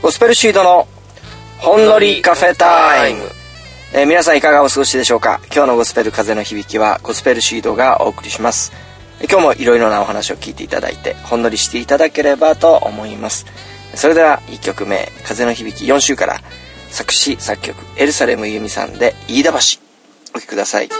ゴスペルシードのほんのりカフェタイム。皆さんいかがお過ごしでしょうか。今日のゴスペル風の響きはゴスペルシードがお送りします。今日もいろいろなお話を聞いていただいてほんのりしていただければと思います。それでは1曲目、風の響き4週から作詞作曲エルサレム由美さんで飯田橋、お聴きください。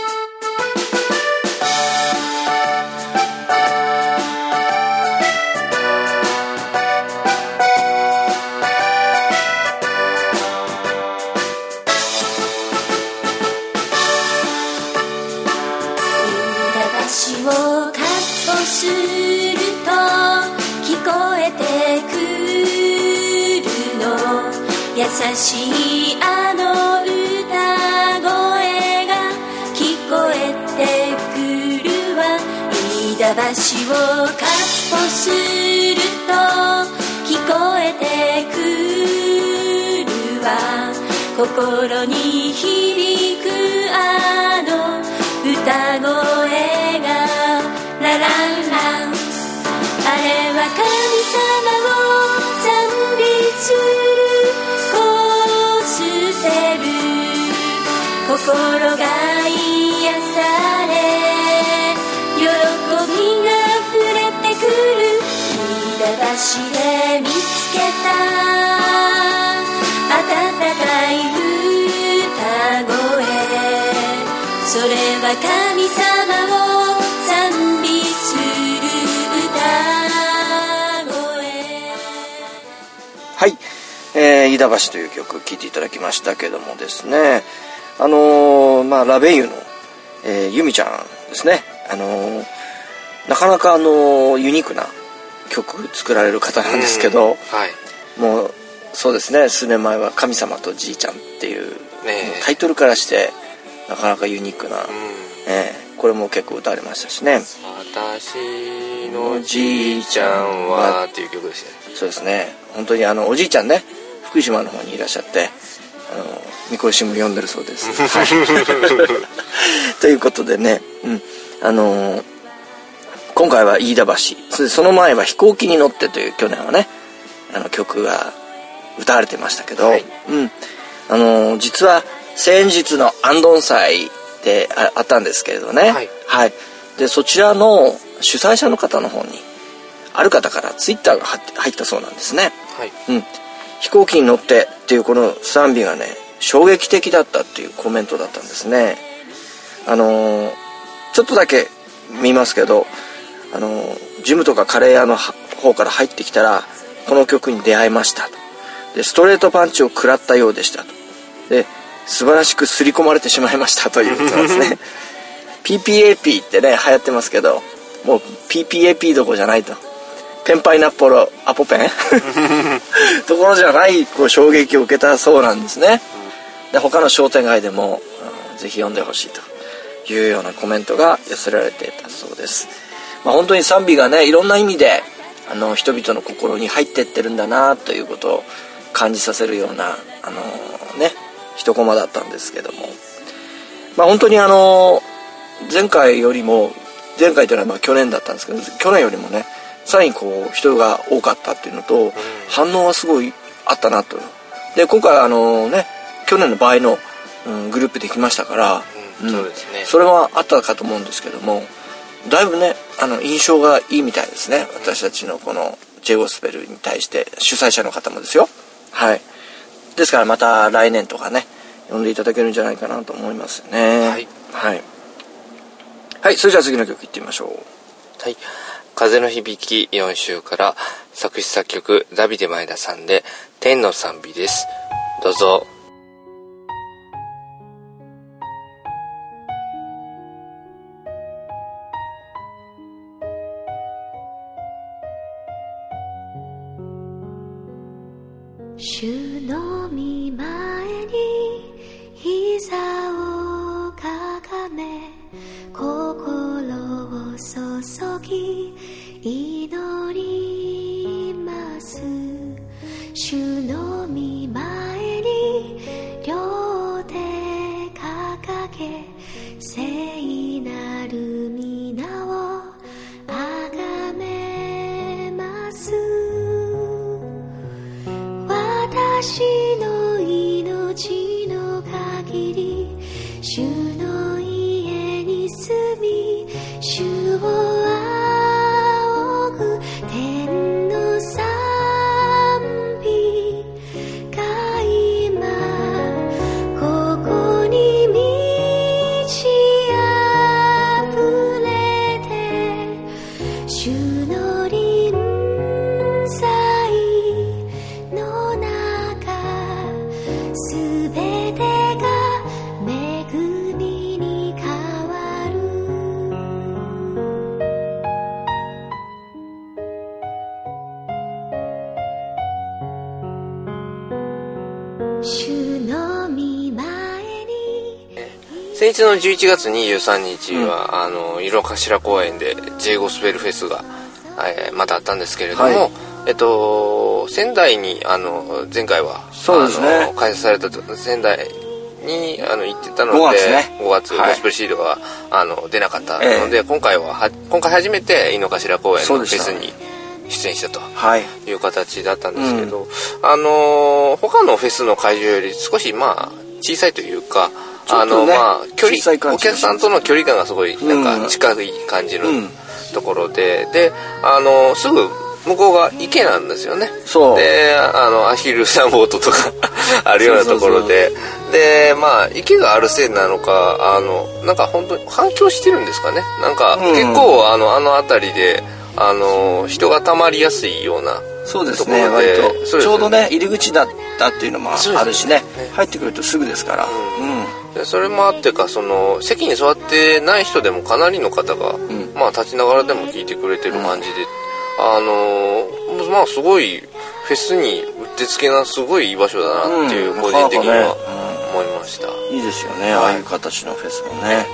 橋をカットすると聞こえてくるの、優しいあの歌声が聞こえてくるわ。飯田橋をカットすると聞こえてくるわ。心に響くあの歌声がラランラン、あれは神様を賛美するコスペル、心が癒され喜びが溢れてくる。飯田橋で見つけた温かい歌声、それは神様を賛美する歌声。 はい、飯田橋という曲聴いていただきましたけどもですね、ラベイユの、由美ちゃんですね、なかなかユニークな曲作られる方なんですけど、もうそうですね、数年前は神様とじいちゃんっていう、タイトルからしてなかなかユニークな、これも結構歌われましたしね。 私のじいちゃんはっていう曲ですね。 そうですね、本当におじいちゃんね、福島の方にいらっしゃってみこしも読んでるそうです。ということでね、今回は飯田橋、その前は飛行機に乗ってという去年はね曲が歌われてましたけど、実は先日のアンドン祭であったんですけれどね、でそちらの主催者の方の方にある方からツイッターが入ったそうなんですね、飛行機に乗ってっていうこの賛美がね衝撃的だったっていうコメントだったんですね。ちょっとだけ見ますけど、ジムとかカレー屋の方から入ってきたらこの曲に出会いましたと。でストレートパンチを食らったようでしたと。で素晴らしく刷り込まれてしまいましたということなんですね。PPAP ってね流行ってますけど、もう PPAP どころじゃないと、ペンパイナッポロアポペンところじゃないこう衝撃を受けたそうなんですね。で他の商店街でも、ぜひ読んでほしいというようなコメントが寄せられていたそうです。本当に賛美がねいろんな意味で人々の心に入ってってるんだなということを感じさせるような一コマだったんですけども、本当に前回というのは去年だったんですけど、去年よりもねさらにこう人が多かったっていうのと、反応はすごいあったなと。で今回去年の倍の、グループできましたから、 そうですね、 それはあったかと思うんですけども、だいぶね印象がいいみたいですね。私たちのこの J ゴスペルに対して主催者の方もですよ。ですからまた来年とかね呼んでいただけるんじゃないかなと思いますね。それじゃあ次の曲いってみましょう。 風の響き4週から作詞作曲ダビデ前田さんで天の賛美です。どうぞ。 主の御前に膝をかがめ心を注ぎ祈ります。主の御前に両手掲げ聖なる皆をあがめます。私私の命の限り主の家に住み主を仰ぐ天の賛美が今ここに満ち溢れて主の臨在の中すべてが恵みに変わる主の御前に先日の11月23日は、井の頭公園で J ゴスペルフェスが、またあったんですけれども、 はい仙台に前回はそうですね開催された仙台に行ってたので 5月ね 5月はいゴスペルシードが出なかったので、今回初めて井の頭公園のフェスに出演したとはいいう形だったんですけど、他のフェスの会場より少し小さいというか、 ちょっとね距離小さい感じお客さんとの距離感がすごいなんか近い感じのところで、すぐ向こうが池なんですよね。 そうでアヒルサボートとかあるようなところで、で池があるせいなのかなんか本当に反響してるんですかね。なんか結構辺りで人がたまりやすいようなそうですところで、 ね割とそうですねちょうどね入り口だったっていうのもあるしねそうですね入ってくるとすぐですからでそれもあってか席に座ってない人でもかなりの方が、立ちながらでも聞いてくれてる感じで、すごいフェスにうってつけなすごいいい場所だなっていう個人的には思いました、 いいですよね、ああいう形のフェスもね。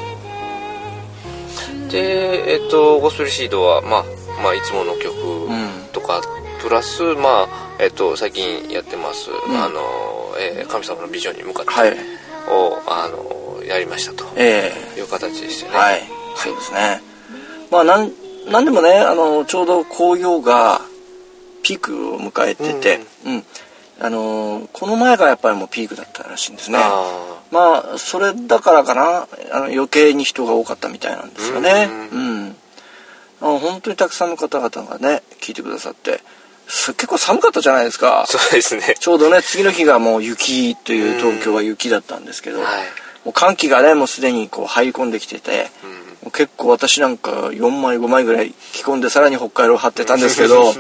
でゴスペルシードは、いつもの曲とか、プラス、最近やってます、神様のビジョンに向かってを、やりましたという形でしたね。 はい、そうですね。なんでもね、ちょうど紅葉がピークを迎えてて、この前がやっぱりもうピークだったらしいんですね。それだからかな、余計に人が多かったみたいなんですよね。本当にたくさんの方々がね聞いてくださって、結構寒かったじゃないですか。 そうですね。 ちょうどね次の日がもう雪という東京は雪だったんですけど、もう寒気がねもうすでにこう入り込んできてて、もう結構私なんか4枚5枚ぐらい着込んでさらに北海道を張ってたんですけど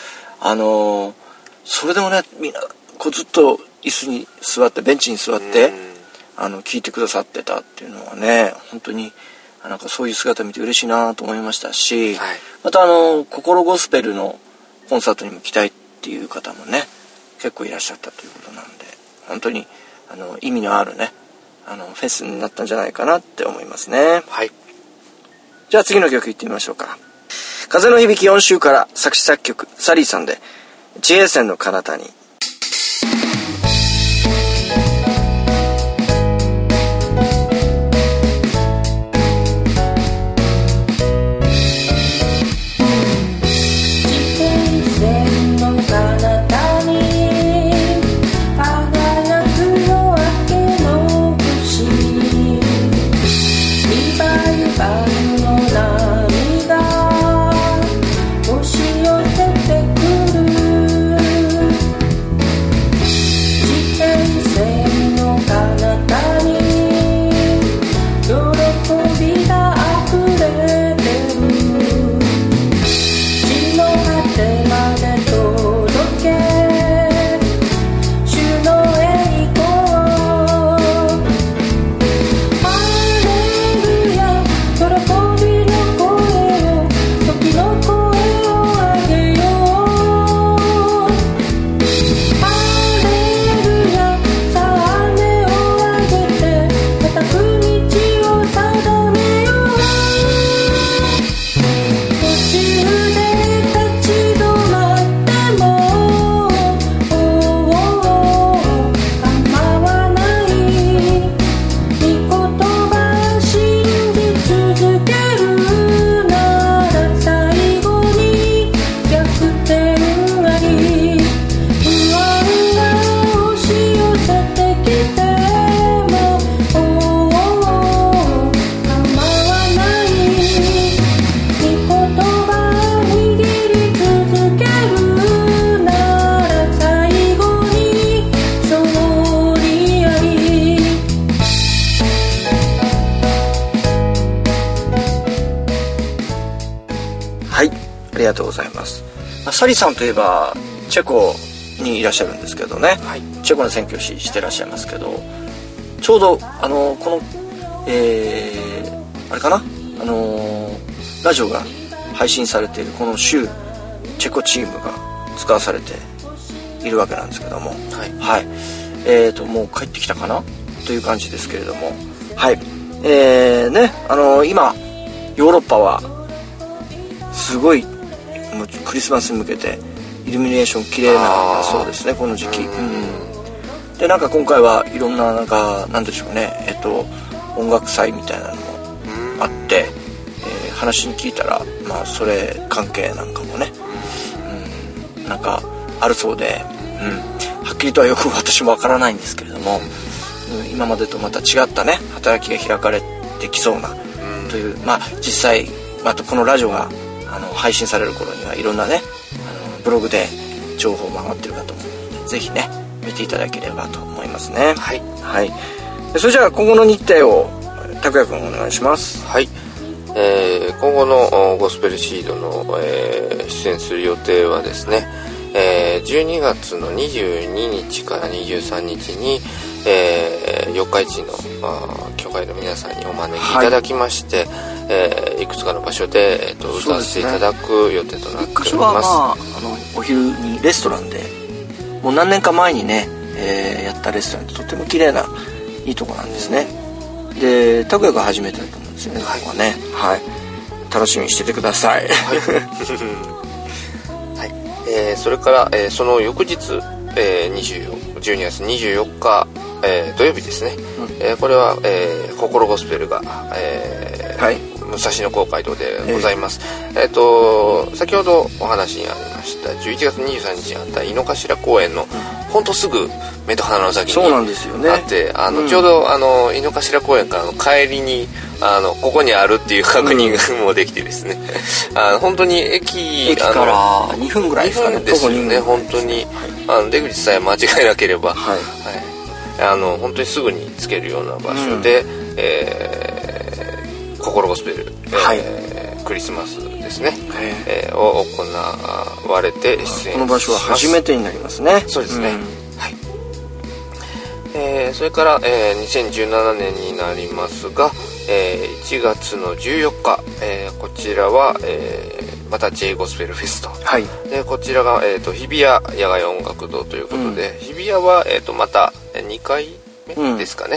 それでもねみんなこうずっと椅子に座ってベンチに座って聞いてくださってたっていうのはね本当になんかそういう姿見て嬉しいなと思いましたし、また心ゴスペルのコンサートにも来たいっていう方もね結構いらっしゃったということなんで、本当に意味のあるねフェスになったんじゃないかなって思いますね。 はい。 じゃあ次の曲いってみましょうか。風の響き4週から作詞作曲サリーさんで地平線の彼方に。 「 りがとうございます。サリさんといえばチェコにいらっしゃるんですけどね、はい、チェコの宣教師してらっしゃいますけど、ちょうどこのあれかな、ラジオが配信されているこの週、チェコチームが使わされているわけなんですけども、はい、はい、もう帰ってきたかなという感じですけれども、はい、ね、今ヨーロッパはすごいクリスマスに向けてイルミネーション綺麗なそうですね、この時期。でなんか今回はいろんななんでしょうね、音楽祭みたいなのもあって、話に聞いたらそれ関係なんかもね、なんかあるそうで、はっきりとはよく私もわからないんですけれども、今までとまた違ったね働きが開かれてきそうなという、実際またこのラジオが配信される頃にはいろんなねブログで情報も上がってるかと思うので、ぜひね見ていただければと思いますね。はい、はい、それじゃあ今後の日程を拓也君お願いします。 はい、今後のゴスペルシードの、出演する予定はですね、12月の22日から23日に、四日市の教会の皆さんにお招きいただきまして、いくつかの場所で、歌わせていただく予定となっております。 一箇所は、お昼にレストランでもう何年か前にね、やったレストランでとても綺麗ないいとこなんですね。で拓也が初めてだと思うんですよね、ここはね、はい、楽しみにしててください。はいはい、それから、その翌日、12月24日、土曜日ですね、これは、心ゴスペルが、はい、武蔵野公会堂でございます。先ほどお話にありました11月23日にあった井の頭公園のほんとすぐ目と鼻の先にあって、ちょうど井の頭公園からの帰りにここにあるっていう確認もできてですね、本当に駅から2分ぐらいですかね。 2分ですよね、本当に、出口さえ間違えなければ、はいはい、本当にすぐに着けるような場所で、心ゴスペル、はい、クリスマスですね、を行われて出演します。 この場所は初めてになりますね。 そうですね、はい、それから、2017年になりますが、1月の14日、こちらは、また J ゴスペルフェスト、はい、でこちらが、日比谷野外音楽堂ということで、日比谷は、また2回目ですかね、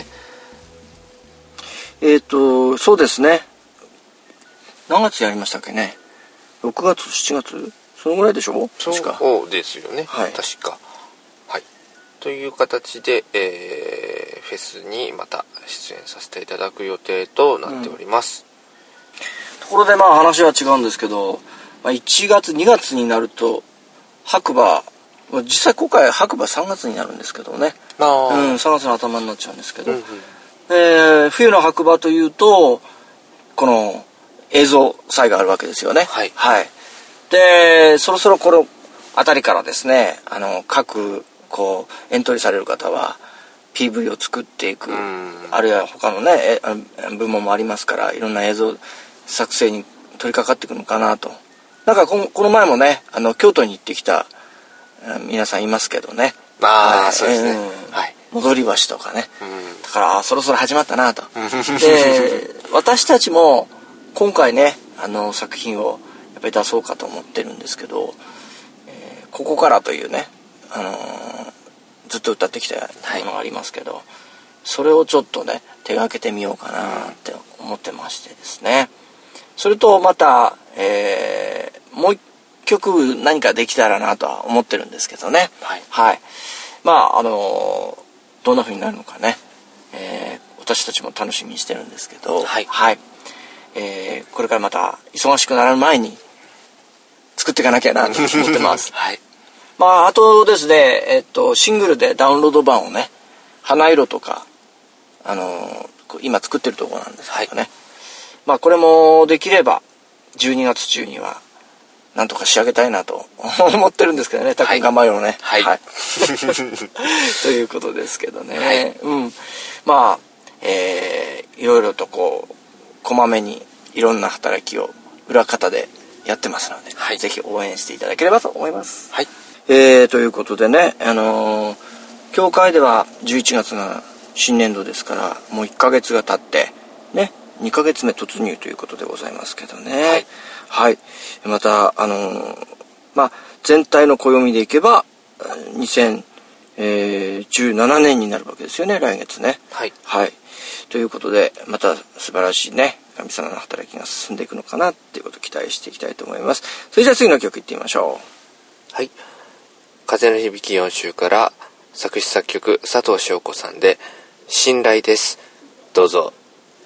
そうですね、何月やりましたっけね、6月7月そのぐらいでしょ。 そうですよね、 はい、 確か、はい、という形で、フェスにまた出演させていただく予定となっております。 ところで話は違うんですけど、1月2月になると白馬、実際今回白馬3月になるんですけどね、3月の頭になっちゃうんですけど、冬の白馬というとこの映像祭があるわけですよね。はい、はい、でそろそろこの辺りからですね、各エントリーされる方は PV を作っていく、あるいは他のね部門もありますから、いろんな映像作成に取り掛かっていくのかなと。なんかこの前もね京都に行ってきた皆さんいますけどね。 そうですね、はい、 戻り橋とかね、だからそろそろ始まったなと。で私たちも今回ね作品をやっぱり出そうかと思ってるんですけど、ここからというね、ずっと歌ってきたものがありますけど、それをちょっとね手がけてみようかなって思ってましてですね。それとまた、もう一曲何かできたらなとは思ってるんですけどね。はい、はい、どんな風になるのかね、私たちも楽しみにしてるんですけど、はい、はい、これからまた忙しくなる前に作っていかなきゃなと思ってます。はい、あとですね、シングルでダウンロード版をね、花色とか今作ってるところなんですけどね、はい、これもできれば12月中にはなんとか仕上げたいなと思ってるんですけどね。たくん頑張ろうね。はい、はい、ということですけどね、はい、いろいろとこまめにいろんな働きを裏方でやってますので、 はい、 ぜひ応援していただければと思います。 はい。 ということでね、教会では11月が新年度ですから、もう1ヶ月が経ってね、2ヶ月目突入ということでございますけどね。はい。はい、また全体の暦でいけば2017年になるわけですよね、来月ね。 はい。 はい。ということで、また素晴らしいね、神様の働きが進んでいくのかなっていうことを期待していきたいと思います。それじゃあ次の曲いってみましょう。はい。風の響き4週から作詞作曲佐藤翔子さんで信頼です。どうぞ。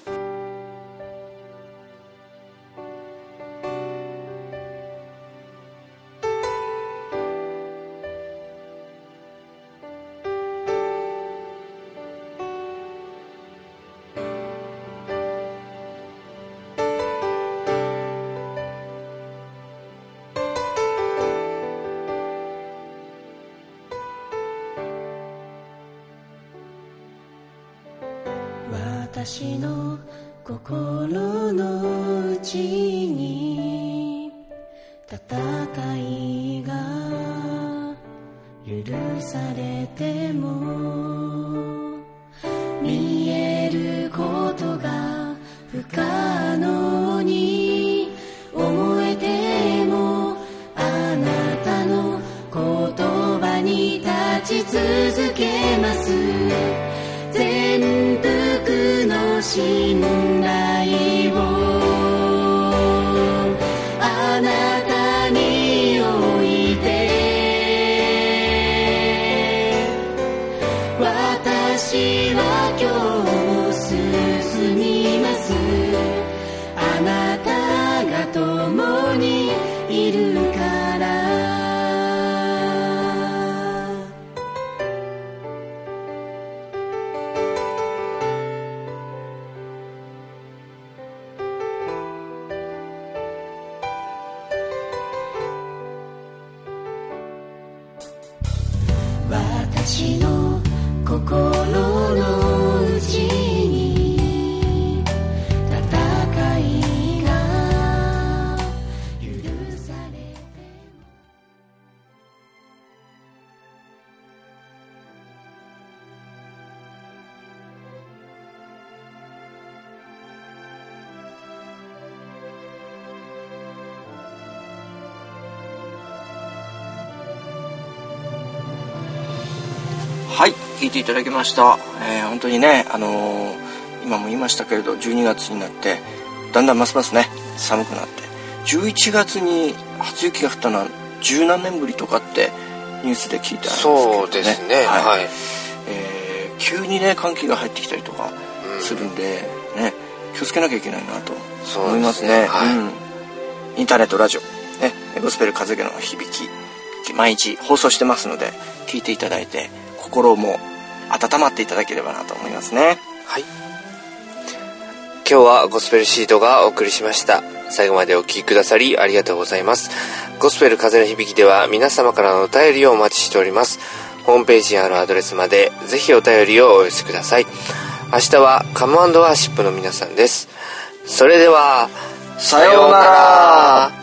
私の心の内に戦いが許されても見えることが不可能に思えてもあなたの言葉に立ち続けます。全幅の信頼をあなたに置いて私は今日も進みます。あなたが共にいるから私の心の内に戦いが許されてはい、聞いていただきました。本当にね、今も言いましたけれど、12月になってだんだんますますね寒くなって、11月に初雪が降ったのは十何年ぶりとかってニュースで聞いたんですけどね。 そうですね。はい。はい、 急にね寒気が入ってきたりとかするんで、ね、気をつけなきゃいけないなと思いますね。はい、インターネットラジオね、ゴスペル風の響き毎日放送してますので、聞いていただいて心も温まっていただければなと思いますね。 はい。今日はゴスペルシートがお送りしました。最後までお聞きくださりありがとうございます。ゴスペル風の響きでは皆様からのお便りをお待ちしております。ホームページにあるアドレスまでぜひお便りをお寄せください。明日はカム&ワーシップの皆さんです。それではさようなら。